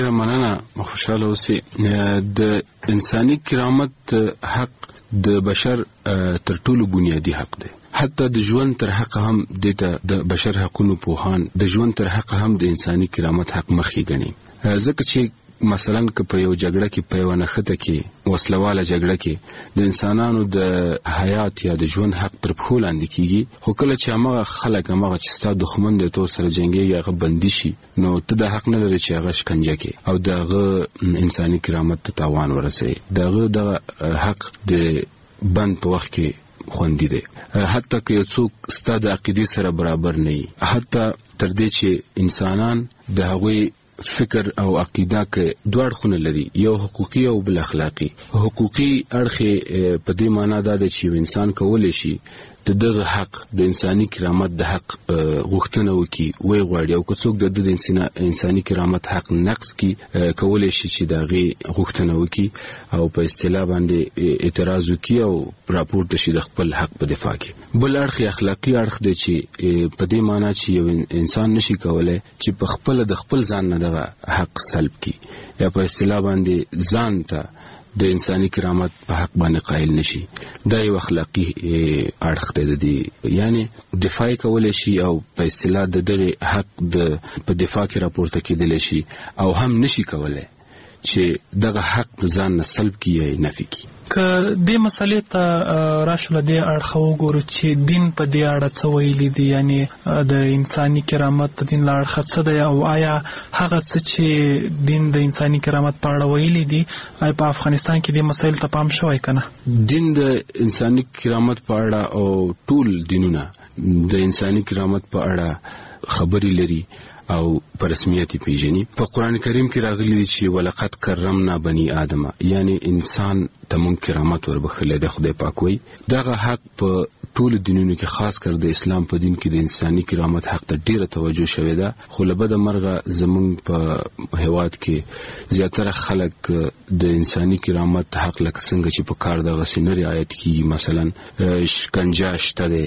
مننه خوشاله اوسئ. د انساني کرامت حق د بشر تر ټولو بنیادی حق دی. حتی د ژوند تر حق هم د بشر حقونو پوهان د ژوند تر حق هم د انساني کرامت حق مخې ګڼي. ځکه چې مثلا که په یو جګړه کې په یو نښته کې وسلواله جګړه کې د انسانانو د حیات یا د ژوند حق تر پښو لاندې کیږي، خو کله چې هغه خلک هغه چې ستا دښمن دی تو سره جنګیږي هغه بندي شي، نو ته د حق نه لري چې هغه شکنجه کې او دغه انساني کرامت ته تاوان ورسوي. دغه حق د بند په وخت کې خوندي دی. حتی که یو څوک ستا د عقیدې سره برابر نه وي، حتی تر دې چې انسانان د هغوی فکر او عقیده کې دوه اړخونه لري، یو حقوقي او بل اخلاقي. حقوقي اړخ په دې معنی دا دی چې انسان کولی شي د دغه حق د انساني کرامت د حق غوښتنه وکړي وی غواړي، او که څوک د انساني کرامت حق نقص کړي کولی شي چې د هغې غوښتنه وکړي او په اصطلاح باندې اعتراض وکړي او راپورته شي د خپل حق په دفاع کې. بل اړخ اخلاقي اړخ دی چې په دې معنی چې یو انسان نشي کولی چې په خپل د خپل ځان نه دغه حق سلب کړي یا په اصطلاح باندې ځان ته د انساني کرامت په حق باندې قائل نشي. دا یو اخلاقي اړخ دی، یعنی دفاع کولی شي او په اصطلاح د دغه حق په دفاع کې راپورته کېدلی شي، او هم نشي کولی چې دغه حق د ځان نه سلب کړي یا نفي کړي. که دې مسلې ته راشو له دې اړخه وګورو چې دین په دې اړه څه ویلي دي، یعنی د انساني کرامت د دین له اړخه څه دی، او آیا هغه څه چې دین د انساني کرامت په اړه ویلي دي آیا په افغانستان کې دې مسایل ته پام شوی که نه؟ دین د انساني کرامت په اړه او ټول دینونه د انساني کرامت په اړه خبرې لري او په رسمیت پیژني. په قرآن کریم کې راغلي دي چې ولقد کرمنا بني آدم، یعنی انسان ته مونږ کرامت وربخلی دی. خدای پاک وایي دغه حق په ټولو دینونو کې خاص کر د اسلام په دین کې د انساني کرامت حق ته ډیره توجه شوې ده، خو له بده مرغه زمونږ په هیواد کې زیاتره خلک د انساني کرامت حق لکه څنګه چې په کار دغسې نه رعایت کیږي. مثلا شکنجه شته دی،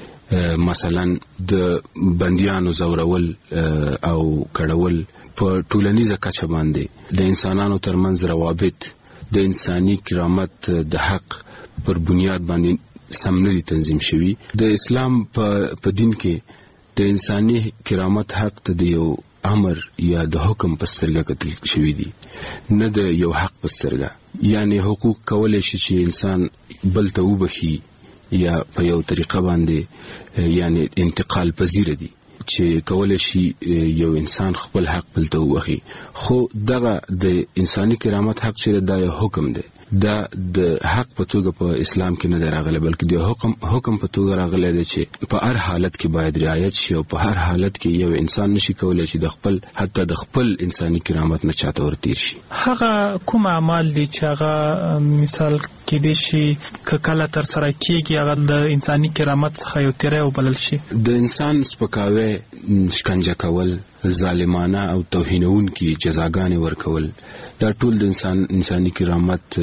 مثلا د بندیانو زورول او کړول په ټولنیزه کچه باندې د انسانانو ترمنځ روابط د انساني کرامت د حق پر بنیاد باندې سم نه دي تنظیم شوي. د اسلام په دین کې د انساني کرامت حق ته د یو امر یا د حکم په سترګه کتل شوي دي، نه د یو حق په سترګه. یعنی حقوق کولی شي چې انسان بل ته وبخي یا په یو طریقه باندې یعنی انتقال پذیر دي چې کولی شي یو انسان خپل حق بل ته وبخي، خو دغه د انساني کرامت حق چې دا یو حکم دی، دا د حق په توګه په اسلام کې نه دی راغلی، بلکې د حکم په توګه راغلی دی چې په هر حالت کې باید رعایت شي، او په هر حالت کې یو انسان نشي کولی چې د خپل حتی د خپل انساني کرامت نه چاته ورتیر شي. هغه کوم اعمال دي چې هغه مثال کېدای شي که کله تر سره کېږي هغه د انساني کرامت څخه یو تیری وبلل شي؟ د انسان سپکاوی، شکنجه کول، ظالمانه او توهینونکي جزاګانې ورکول، دا ټول د انساني کرامت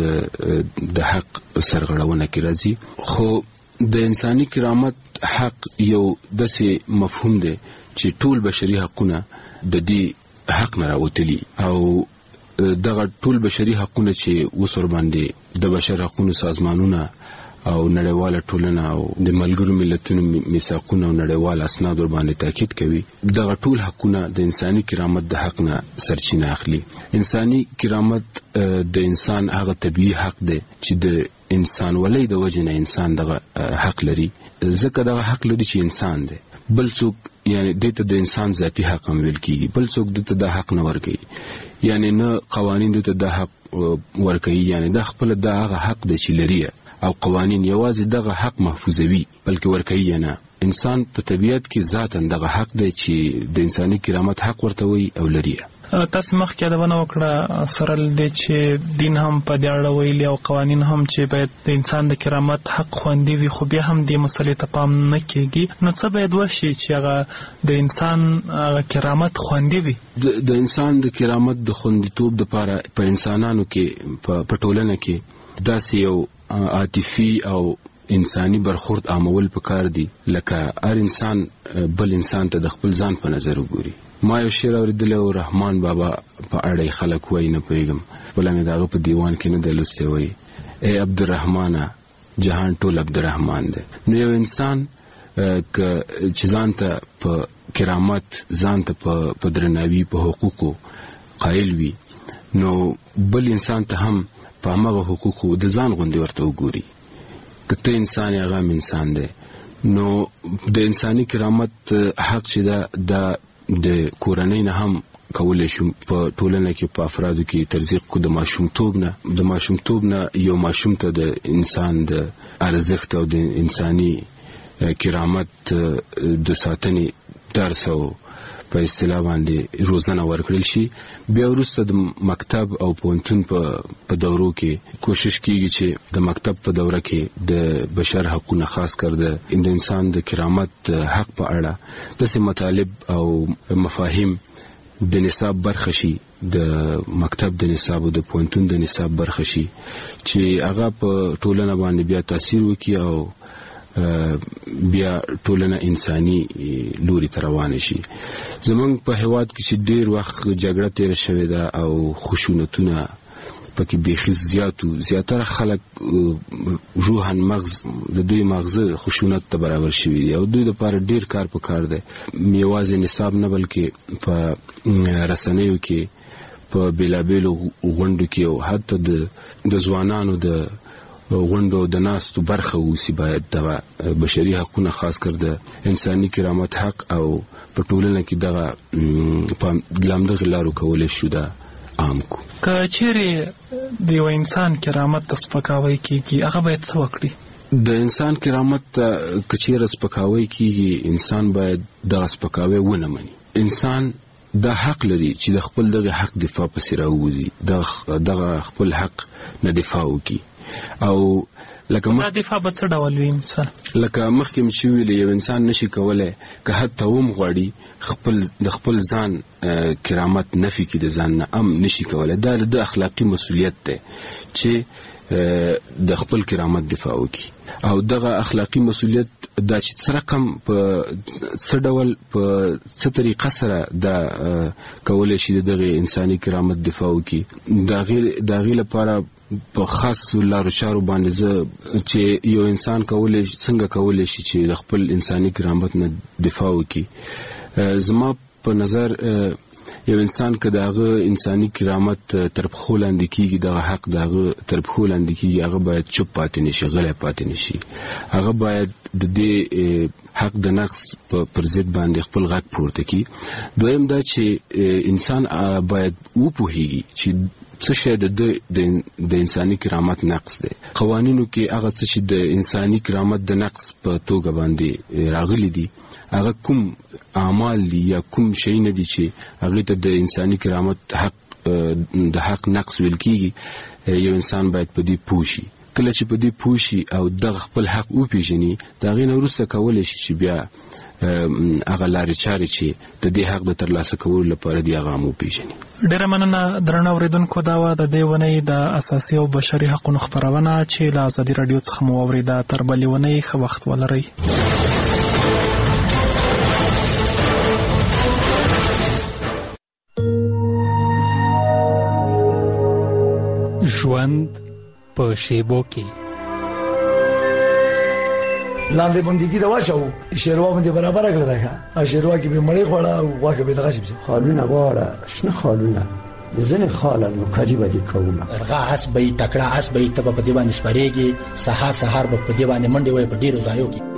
د حق سرغړونه کې راځي. خو د انساني کرامت حق یو داسې مفهوم دی چې ټول بشري حقونه د دې حق نه راوتلي، او دغه ټول بشري حقونه چې اوس ورباندې د بشر حقونو سازمانونه او نړیواله ټولنه او د ملګرو ملتونو میثاقونه او نړیوال اسناد ورباندې تاکید کوي، دغه ټول حقونه د انساني کرامت د حق نه سرچینه اخلي. انساني کرامت د انسان هغه طبیعي حق دی چې د انسان ولې د وجه نه انسان دغه حق لري، ځکه دغه حق لري چې انسان دی. بل څوک یعنی دته د انسان ذاتی حق هم ویل کیږي، بل څوک دته د حق نه ورکوي، یعنی نه قوانین دته د حق ورکوي، یعنی د خپل د هغه حق د چې لري او قوانین یوازې دغه حق محفوظوي بلکې ورکوي نه. انسان په طبیعت کې ذاتاً دغه حق دی چې د انساني کرامت حق ورته وي او لري. تاسو مخکې یادونه وکړه سره دې چې دین هم په دې اړه ویلي او قوانین هم چې باید د انسان د کرامت حق خوندي وي، خو بیا هم دې مسلې ته پام نه کېږي. نو څه باید وشي چې هغه د انسان کرامت خوندي وي؟ د انسان د کرامت د خوندیتوب دپاره په انسانانو کې په ټولنه کې داسې یو عاطفي او انساني برخورد عامول پکار دي، لکه هر انسان بل انسان ته د خپل ځان په نظر وګوري. ما یو شعر اوریدلی او رحمان بابا په اړه خلک وایي نه پوهېږم بله مې د هغه په دیوان کې نه دی لوستی وایي ای عبدالرحمانه جهان ټول عبدالرحمان دی. نو یو انسان چې ځان ته په کرامت ځان ته په درناوي په حقوقو قایل وي نو بل انسان ته هم په همغه حقوقو د ځان غوندې ورته وګوري. که ته انسان یې هغه هم انسان دی. نو د انساني کرامت حق چې دا د کورنۍ نه هم کولی شو په ټولنه کې په افرادو کې ترزیق کو. د ماشومتوب نه یو ماشوم ته د انسان د ارزښت او د انساني کرامت د ساتنې درس او په اصطلاح باندې روزنه ورکړل شي. بیا وروسته د مکتب او پوهنتون په دورو کې کوشش کیږي چې د مکتب په دوره کې د بشر حقوقونه خاص کر د انسان د کرامت حق په اړه داسې مطالب او مفاهیم د نصاب برخه شي، د مکتب د نصاب او د پوهنتون د نصاب برخه شي چې هغه په ټولنه باندې بیا تاثیر وکړي او بیا ټولنه انساني لوري ته روانه شي. زمونږ په هیواد کې چې ډیر وخت جګړه تیر شوې ده او خشونتونه پکې بیخي زیاتره خلک روحاً مغز د دوی مغزه خشونت ته برابر شوي دي او دوی دپاره ډیر کار پکار دی. یوازې نصاب نه بلکې په رسنیو کې په بیلابیلو غونډو کې او حتی د ځوانانو د غونډو د ناستو برخه اوسي. باید دغه بشري حقونه خاص کر د انساني کرامت حق او په ټولنه کې دغه په لامدغه لارو کولی شو دا عام کو. که چیرې د یو انسان کرامت ته سپکاوی کیږي هغه باید څه وکړي؟ د انسان کرامت ته که چیرې سپکاوی کیږي انسان باید دغه سپکاوی ونه مني. انسان دا حق لري چې د خپل دغه حق دفاع پسې راووځي، دغه خپل حق نه دفاع وکړي. او لکه دفاع به څه ډول وي؟ مثلا لکه مخکې مې چې ویلې یو انسان نشي کولی که حتی هم غواړي د خپل ځان کرامت نفي کړي، د ځان نه هم نشي کولی. دا د اخلاقي مسؤلیت دی چې د خپل کرامت دفاع وکړي او دغه اخلاقي مسؤلیت دا چې څه رقم په څه ډول په څه طریقه سره دا کولی شي د دغه انساني کرامت دفاع وکړي. د هغې لپاره په خاص لارو چارو باندې زه چې یو انسان څنګه کولی شي چې د خپل انساني کرامت نه دفاع وکړي. زما په نظر یو انسان که د هغه انساني کرامت تر پښو لاندې کیږي، دغه حق د هغه تر پښو لاندې کیږي، هغه باید چوپ پاتې نشي، غلی پاتې نشي. هغه باید د دې حق د نقص پر ضد باندې خپل غږ پورته کړي. دویم دا چې انسان باید وپوهیږي چې څه شی د انساني کرامت نقص دی. قوانینو کې هغه څه چې د انساني کرامت د نقص په توګه باندې راغلي دي هغه کوم اعمال دي یا کوم شی نه دي چې هغې ته د انساني کرامت د حق نقص ویل کېږي. یو انسان باید په دې پوه شي. کله چې په دې پوه شي او دغه خپل حق وپېژني د هغې نه وروسته کولی شي چې بیا هغه لارې چارې چې د دې حق د ترلاسه کولو لپاره دي هغه هم وپېژني. ډېره مننه درنه اورېدونکو. دا وه د دې اونۍ د اساسي او بشري حقونو خپرونه چې له ازادي راډیو څخه مو واورېده. تر بلې اونۍ ښه وخت ولرئ. ژوند په شیبو کې لاندې بندګي دا واچو شیروا باندې برابر کړل دا شیروا کې به مړې خوړه او واکه به دغه شي خالونه واړه شنه خالونه ځنه خالانو کاجی باندې کومه رغه اس به تکړه اس به تب په دی باندې سپریږي سحر به په دی باندې منډي وای په ډیرو ځایو کې.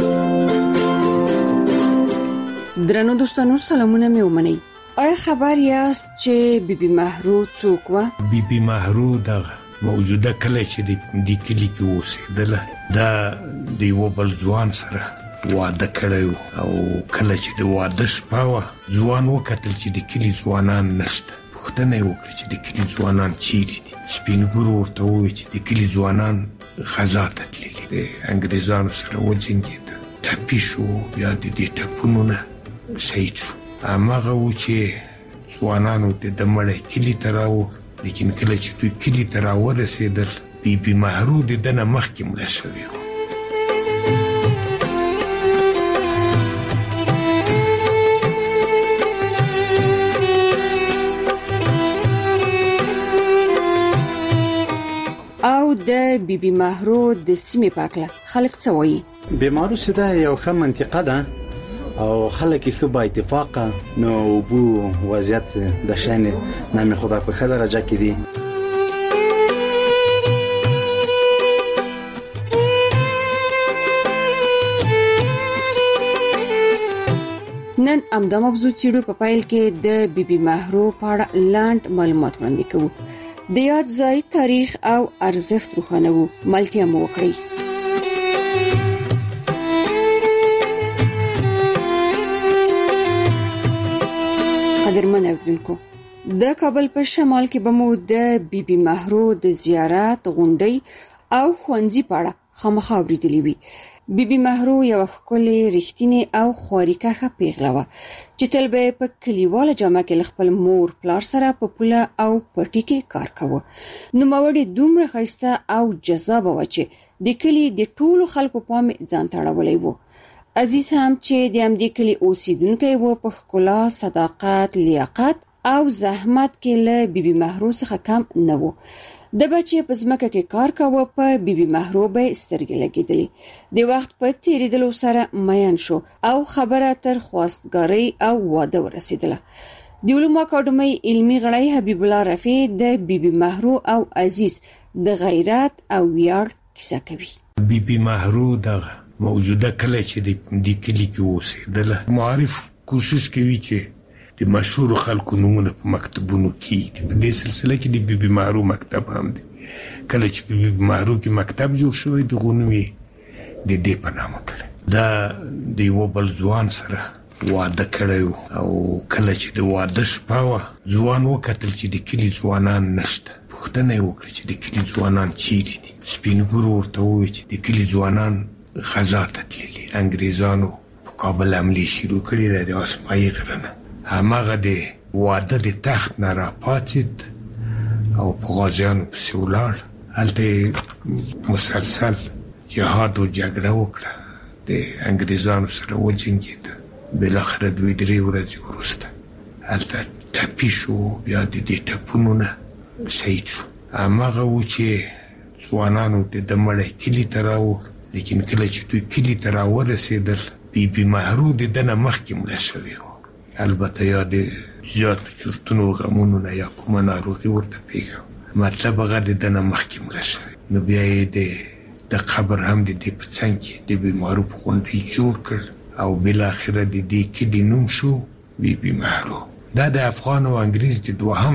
درنو دوستانو سلامونه مې ومنئ. آیا خبر یاست چې بیبي مهرو څوک و؟ بیبي مهرو د موجوده کله چې د کلی کې اوسېدله دا د یو بل ځوان سره واده کړی او کله چې د واده شپه وه ځوان وکتل چې د کلي ځوانان نشته. پوښتنه یې وکړه چې د کلي ځوانان چیرې دي. سپین ږیرو ورته وویل چې د کلي ځوانان غزا ته تللي د انګریزانو سره وجنګېده، ټپي شو، بیا د دې ټپونو نه شهید شو. هماغه و چې ځوانانو د مړی کلي ته راوړ، لیکن کله چې دوی کلي ته راورسېدل بیبي مهرو د ده نه مخکې مړه شوې وه. د بیبي مهرو د سیمې پاکله خلک څه وایي؟ بیبي مهرو سده یو ښه منطقه ده او خلک یې ښه با اتفاقه، نو بو وضعیت د شان نام خدا په ښه درجه کې دي. نن امدا موضوع چیرو په پایل کې د بیبي مهرو په اړه لاند معلومات وړاندې کوو. د یاد ځای، تاریخ او ارزښت روښانه وو. ملتیا مو وکړئ. قدرمن اوریدونکو، د کابل په شمال کې به مو د بیبي مهرو د زیارت، غونډۍ او ښوونځي په اړه خامخا اوریدلي وي. بیبي مهرو یو ښکلې، رښتینې او خواريکه پیغله وه چې تل به په کلیواله جامه کې خپل مور پلار سره په پوله او پټي کې کار کاوه. نوموړې دومره ښایسته او جذابه وه چې د کلي د ټولو خلکو پام ځان ته اړولی و. عزیز هم چې د همدې کلي اوسیدونکی و، په ښکلا، صداقت، لیاقت او زحمت کې له بیبي مهرو څخه کم نه و. د بچې په ځمکه کې کار کاوه، په بیبي مهرو به سترګې لګېدلې. د وخت په تیریدلو سره مین شو او خبره تر خواستګارۍ او واده ورسېدله. د علومو اکاډمۍ علمي غړی حبیب الله رفیع د بیبي مهرو او عزیز د غیرت او ویاړ کیسه کوي. بیبي مهرو د موجوده کله چې د کلي کې اوسېدله، معارف کوشش کوي چې د مشهور خلکو نومونه په مکتبونو کې. په دې سلسله کې د بیبي مهرو مکتب هم دی. کله چې په بیبي مهرو کې مکتب جوړ شوی، د غنوي د دې په نامه کړی. دا د یو بل ځوان سره واده کړی او کله چې د واده شپه وه، ځوان وکتل چې د کلي ځوانان نشته. پوښتنه یې وکړه چې د کلي ځوانان چیرې دي. سپین ږیرو ورته وویل چې د کلي ځوانان غزا ته تللي، انګریزانو په کابل حملې شروع کړې ده د اسمايي غره نه. هماغه د واده د تخت نه راپاڅېد او په غازیانو پسې ولاړ. هلته مسلسل جهاد او جګړه وکړه، د انګریزانو سره وجنګېد. بالاخره 2-3 ورځې وروسته هلته ټپي شو، بیا د دې ټپونو نه شهید شو. هماغه و چې ځوانانو د مړی کلي ته راوړ، لیکن کله چې دوی کلي ته راورسېدل، بیبي مهرو د ده نه مخکې مړه شوې وه. البته یا د زیاتو چورتونو غمونو نه یا کومه ناروغي ورته پیښه، مطلب هغه د ده نه مخکې مړه شوې. نو بیا یې د قبر هم د دې په څنګ کې د بیبي مهرو په غونډۍ جوړ کړ او بالاخره د دې کلي نوم شو بیبي مهرو. دا د افغان او انګریز د دوهم